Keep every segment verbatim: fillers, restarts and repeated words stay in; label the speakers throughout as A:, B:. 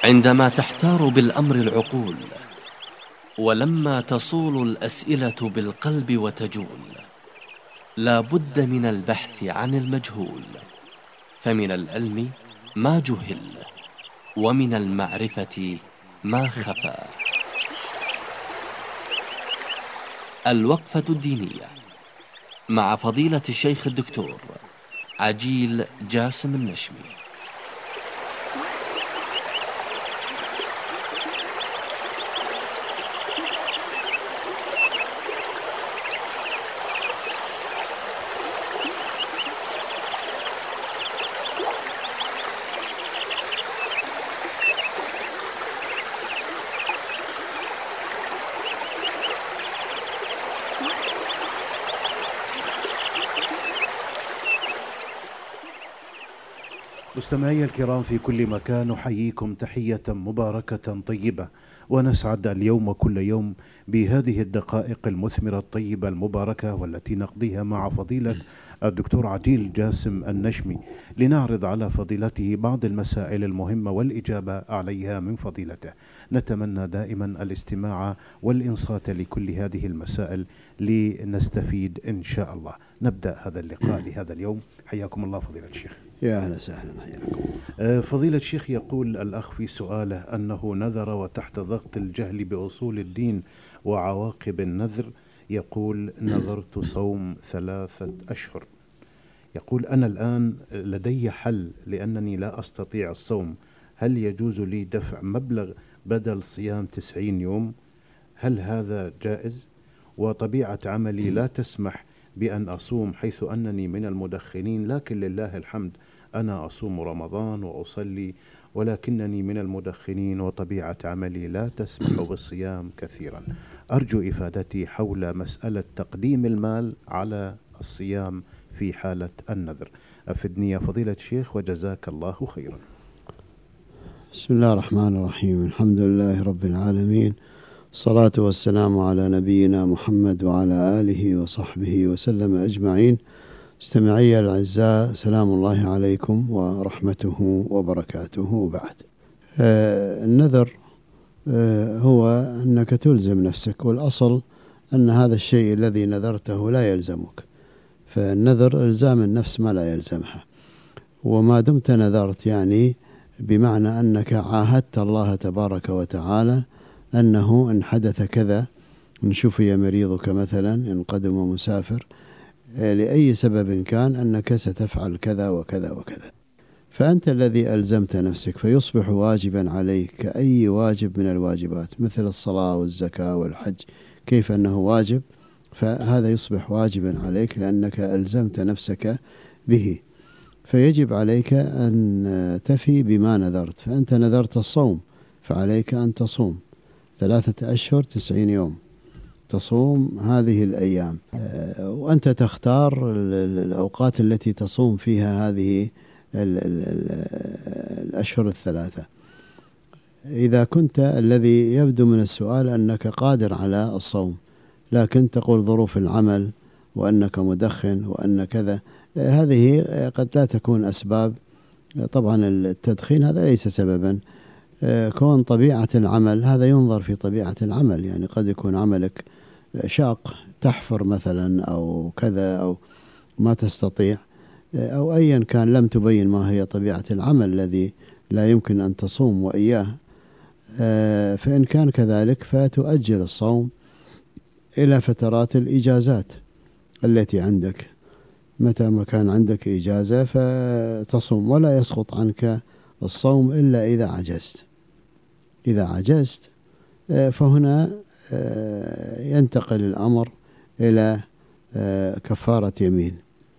A: عندما تحتار بالأمر العقول، ولما تصول الأسئلة بالقلب وتجول، لا بد من البحث عن المجهول، فمن العلم ما جهل، ومن المعرفة ما خفى. الوقفة الدينية مع فضيلة الشيخ الدكتور عجيل جاسم النشمي.
B: مستمعي الكرام في كل مكان، نحييكم تحية مباركة طيبة، ونسعد اليوم كل يوم بهذه الدقائق المثمرة الطيبة المباركة والتي نقضيها مع فضيلة الدكتور عجيل جاسم النشمي، لنعرض على فضيلته بعض المسائل المهمة والإجابة عليها من فضيلته. نتمنى دائما الاستماع والإنصات لكل هذه المسائل لنستفيد إن شاء الله. نبدأ هذا اللقاء لهذا اليوم. حياكم الله فضيلة الشيخ.
C: يا أهلا وسهلا، حياكم.
B: فضيلة الشيخ، يقول الأخ في سؤاله أنه نذر وتحت ضغط الجهل بأصول الدين وعواقب النذر، يقول نذرت صوم ثلاثة أشهر. يقول أنا الآن لدي حل لأنني لا أستطيع الصوم، هل يجوز لي دفع مبلغ بدل صيام تسعين يوم؟ هل هذا جائز؟ وطبيعة عملي لا تسمح بأن أصوم، حيث أنني من المدخنين، لكن لله الحمد أنا أصوم رمضان وأصلي، ولكنني من المدخنين وطبيعة عملي لا تسمح بالصيام كثيرا. أرجو إفادتي حول مسألة تقديم المال على الصيام في حالة النذر. أفدني يا فضيلة الشيخ وجزاك الله خيرا.
C: بسم الله الرحمن الرحيم، الحمد لله رب العالمين، الصلاة والسلام على نبينا محمد وعلى آله وصحبه وسلم أجمعين. استمعي الأعزاء، سلام الله عليكم ورحمته وبركاته. وبعد، آه النذر آه هو أنك تلزم نفسك، والأصل أن هذا الشيء الذي نذرته لا يلزمك، فالنذر إلزام النفس ما لا يلزمها. وما دمت نذرت يعني بمعنى أنك عاهدت الله تبارك وتعالى أنه إن حدث كذا، إن شفي مريضك مثلا، إن قدم مسافر، لأي سبب كان، أنك ستفعل كذا وكذا وكذا، فأنت الذي ألزمت نفسك، فيصبح واجبا عليك كأي واجب من الواجبات، مثل الصلاة والزكاة والحج، كيف أنه واجب، فهذا يصبح واجبا عليك لأنك ألزمت نفسك به. فيجب عليك أن تفي بما نذرت. فأنت نذرت الصوم، فعليك أن تصوم ثلاثة أشهر تسعين يوم، تصوم هذه الأيام، وأنت تختار الأوقات التي تصوم فيها هذه الأشهر الثلاثة. إذا كنت الذي يبدو من السؤال أنك قادر على الصوم، لكن تقول ظروف العمل وأنك مدخن وأن كذا، هذه قد لا تكون أسباب. طبعا التدخين هذا ليس سببا، كون طبيعة العمل هذا ينظر في طبيعة العمل، يعني قد يكون عملك شاق، تحفر مثلا أو كذا، أو ما تستطيع، أو أيا كان، لم تبين ما هي طبيعة العمل الذي لا يمكن أن تصوم وإياه. فإن كان كذلك فتؤجل الصوم إلى فترات الإجازات التي عندك، متى ما كان عندك إجازة فتصوم، ولا يسقط عنك الصوم إلا إذا عجزت. إذا عجزت فهنا ينتقل الأمر إلى كفارة يمين،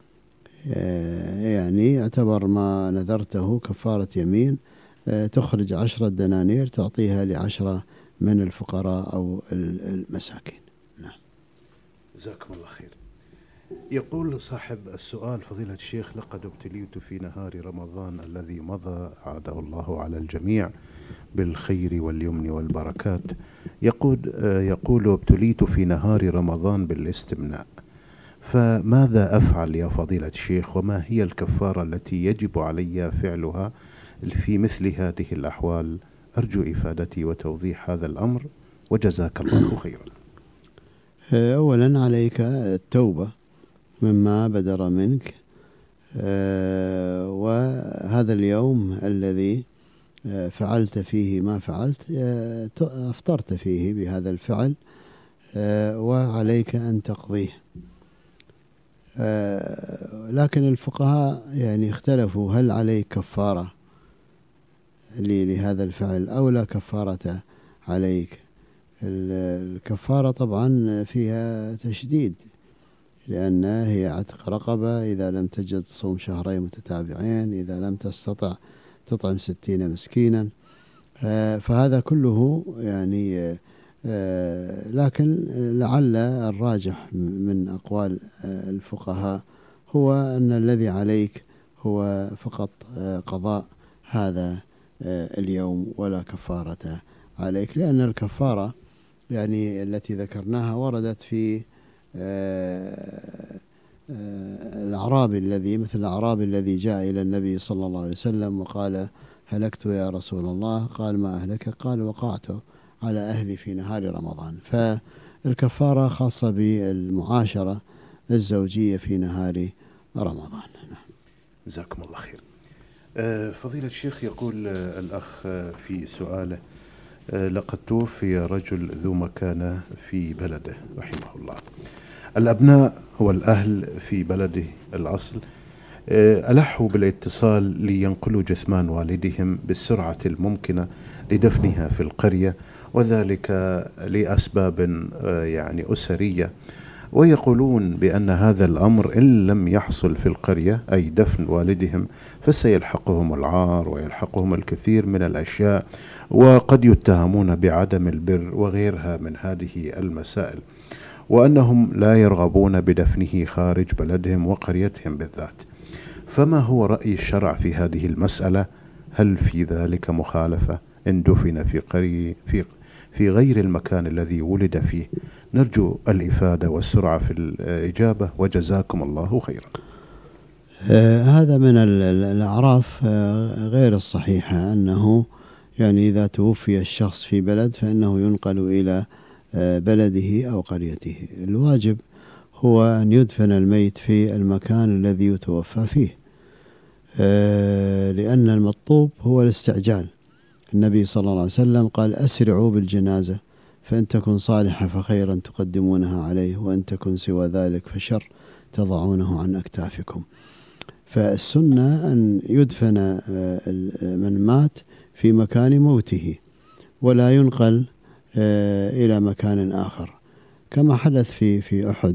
C: يعني يعتبر ما نذرته كفارة يمين، تخرج عشرة دنانير تعطيها لعشرة من الفقراء أو المساكين. نعم.
B: جزاكم الله خير. يقول صاحب السؤال فضيلة الشيخ: لقد ابتليت في نهار رمضان الذي مضى، عاده الله على الجميع بالخير واليمن والبركات. يقول يقول ابتليت في نهار رمضان بالاستمناء، فماذا أفعل يا فضيلة الشيخ؟ وما هي الكفارة التي يجب علي فعلها في مثل هذه الأحوال أرجو إفادتي وتوضيح هذا الأمر وجزاك الله خيرا.
C: أولا عليك التوبة مما بدر منك، وهذا اليوم الذي فعلت فيه ما فعلت أفطرت فيه بهذا الفعل، وعليك أن تقضيه. لكن الفقهاء يعني اختلفوا هل عليك كفارة لهذا الفعل أو لا كفارة عليك. الكفارة طبعا فيها تشديد، لأن هي عتق رقبة إذا لم تجد صوم شهرين متتابعين، إذا لم تستطع تطعم ستين مسكينا، فهذا كله يعني. لكن لعل الراجح من أقوال الفقهاء هو أن الذي عليك هو فقط قضاء هذا اليوم ولا كفارة عليك، لأن الكفارة يعني التي ذكرناها وردت في الأعرابي الذي مثل الأعرابي الذي جاء إلى النبي صلى الله عليه وسلم وقال هلكت يا رسول الله، قال ما أهلك؟ قال وقعت على أهلي في نهار رمضان. فالكفارة خاصة بالمعاشرة الزوجية في نهار رمضان.
B: جزاكم الله خير. فضيلة الشيخ، يقول الأخ في سؤاله لقد توفي رجل ذو مكانة في بلده رحمه الله. الأبناء والأهل في بلده الأصل ألحوا بالاتصال لينقلوا جثمان والدهم بالسرعة الممكنة لدفنها في القرية، وذلك لأسباب يعني أسرية، ويقولون بأن هذا الأمر إن لم يحصل في القرية أي دفن والدهم فسيلحقهم العار ويلحقهم الكثير من الأشياء، وقد يتهمون بعدم البر وغيرها من هذه المسائل، وأنهم لا يرغبون بدفنه خارج بلدهم وقريتهم بالذات. فما هو رأي الشرع في هذه المسألة؟ هل في ذلك مخالفة إن دفن في قرية في في غير المكان الذي ولد فيه؟ نرجو الإفادة والسرعة في الإجابة وجزاكم الله خيرا.
C: آه هذا من الأعراف آه غير الصحيحة، أنه يعني إذا توفي الشخص في بلد فإنه ينقل إلى آه بلده أو قريته. الواجب هو أن يدفن الميت في المكان الذي يتوفى فيه، آه لأن المطلوب هو الاستعجال. النبي صلى الله عليه وسلم قال أسرعوا بالجنازة فإن تكن صالحة فخيرا تقدمونها عليه، وإن تكن سوى ذلك فشر تضعونه عن أكتافكم. فالسنة أن يدفن من مات في مكان موته ولا ينقل إلى مكان آخر، كما حدث في في أحد.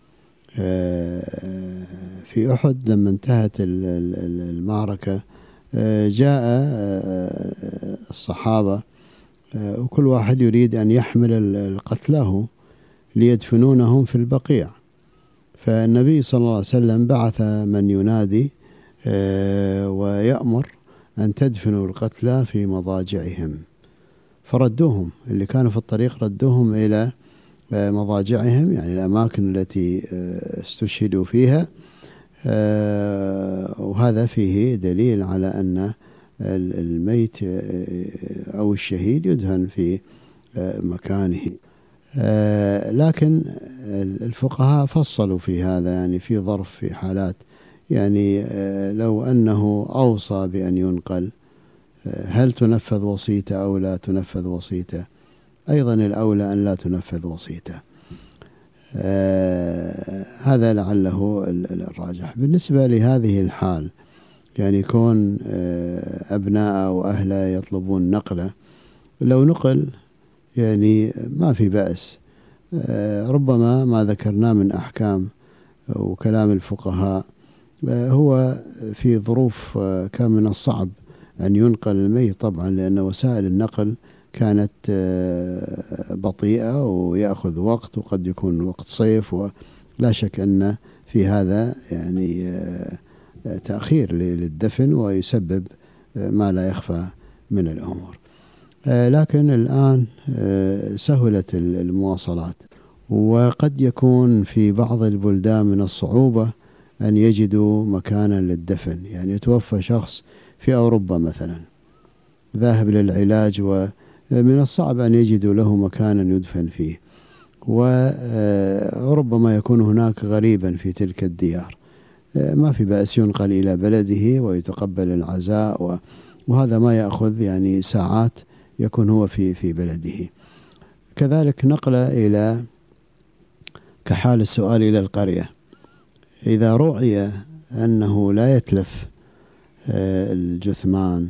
C: في أحد لما انتهت المعركة جاء الصحابة وكل واحد يريد أن يحمل القتلاه ليدفنونهم في البقيع، فالنبي صلى الله عليه وسلم بعث من ينادي ويأمر أن تدفنوا القتلى في مضاجعهم، فردوهم اللي كانوا في الطريق ردوهم إلى مضاجعهم، يعني الأماكن التي استشهدوا فيها. وهذا فيه دليل على أن الميت أو الشهيد يدفن في مكانه. لكن الفقهاء فصلوا في هذا، يعني في ظرف في حالات، يعني لو أنه أوصى بأن ينقل هل تنفذ وصيته أو لا تنفذ وصيته؟ أيضا الأولى أن لا تنفذ وصيته. هذا لعله الراجح. بالنسبة لهذه الحال، يعني كون أبناء وأهله يطلبون نقله، لو نقل يعني ما في بأس. ربما ما ذكرناه من أحكام وكلام الفقهاء هو في ظروف كان من الصعب أن ينقل الميت طبعا، لأن وسائل النقل كانت بطيئة ويأخذ وقت، وقد يكون وقت صيف، ولا شك أن في هذا يعني تأخير للدفن ويسبب ما لا يخفى من الأمور. لكن الآن سهلت المواصلات، وقد يكون في بعض البلدان من الصعوبة أن يجدوا مكانا للدفن. يعني يتوفى شخص في أوروبا مثلا ذاهب للعلاج، ومن الصعب أن يجدوا له مكانا يدفن فيه، وربما يكون هناك غريبا في تلك الديار، ما في بأس ينقل إلى بلده ويتقبل العزاء، وهذا ما يأخذ يعني ساعات يكون هو في في بلده. كذلك نقل إلى كحال السؤال إلى القرية، إذا رؤي أنه لا يتلف الجثمان،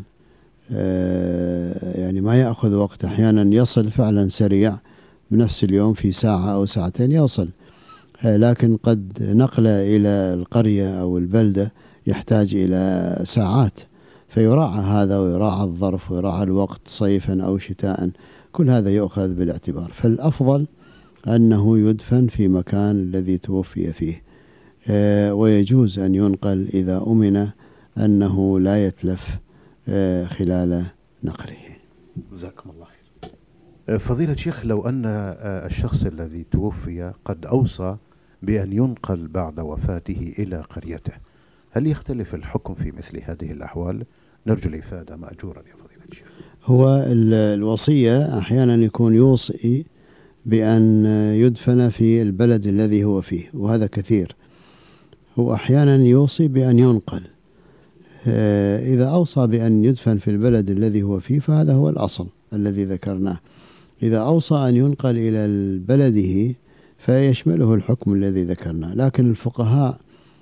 C: يعني ما يأخذ وقت، أحيانا يصل فعلا سريع بنفس اليوم في ساعة أو ساعتين يوصل، لكن قد نقل إلى القرية أو البلدة يحتاج إلى ساعات، فيراعى هذا ويراعى الظرف ويراعى الوقت صيفا أو شتاء، كل هذا يؤخذ بالاعتبار. فالأفضل أنه يدفن في مكان الذي توفي فيه، ويجوز أن ينقل إذا أمن أنه لا يتلف خلال نقله.
B: جزاكم الله خير. فضيلة شيخ، لو أن الشخص الذي توفي قد أوصى بأن ينقل بعد وفاته إلى قريته، هل يختلف الحكم في مثل هذه الأحوال؟ نرجو الإفادة مأجورا يا فضيلة الشيخ.
C: هو الوصية أحيانا يكون يوصي بأن يدفن في البلد الذي هو فيه، وهذا كثير. هو أحيانا يوصي بأن ينقل، إذا أوصى بأن يدفن في البلد الذي هو فيه فهذا هو الأصل الذي ذكرناه. إذا أوصى أن ينقل إلى بلده فيشمله الحكم الذي ذكرناه، لكن الفقهاء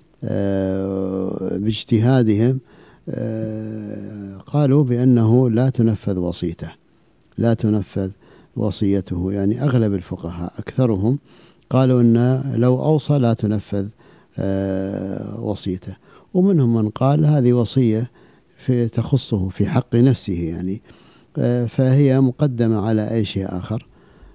C: باجتهادهم قالوا بأنه لا تنفذ وصيته، لا تنفذ وصيته، يعني أغلب الفقهاء أكثرهم قالوا أن لو أوصى لا تنفذ وصيته، ومنهم من قال هذه وصية في تخصه في حق نفسه، يعني فهي مقدمة على أي شيء آخر،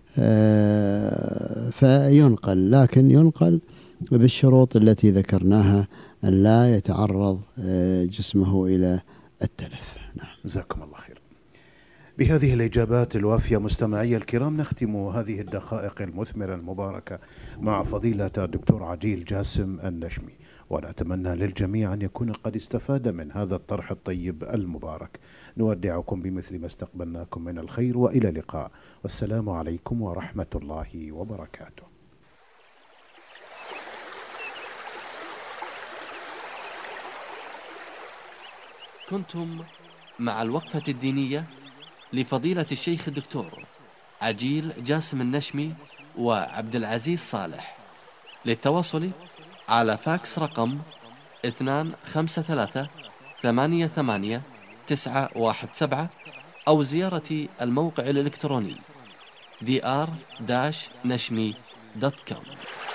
C: فينقل، لكن ينقل بالشروط التي ذكرناها، أن لا يتعرض جسمه إلى التلف. نعم.
B: جزاكم الله خير. بهذه الإجابات الوافية مستمعي الكرام نختم هذه الدقائق المثمرة المباركة مع فضيلة الدكتور عجيل جاسم النشمي، ونتمنى للجميع أن يكون قد استفاد من هذا الطرح الطيب المبارك. نودعكم بمثل ما استقبلناكم من الخير، وإلى اللقاء، والسلام عليكم ورحمة الله وبركاته.
A: كنتم مع الوقفة الدينية لفضيلة الشيخ الدكتور عجيل جاسم النشمي وعبد العزيز صالح. للتواصل على فاكس رقم اثنان خمسة ثلاثة ثمانية ثمانية تسعة واحد سبعة، أو زيارة الموقع الإلكتروني دي آر نشمي دوت كوم.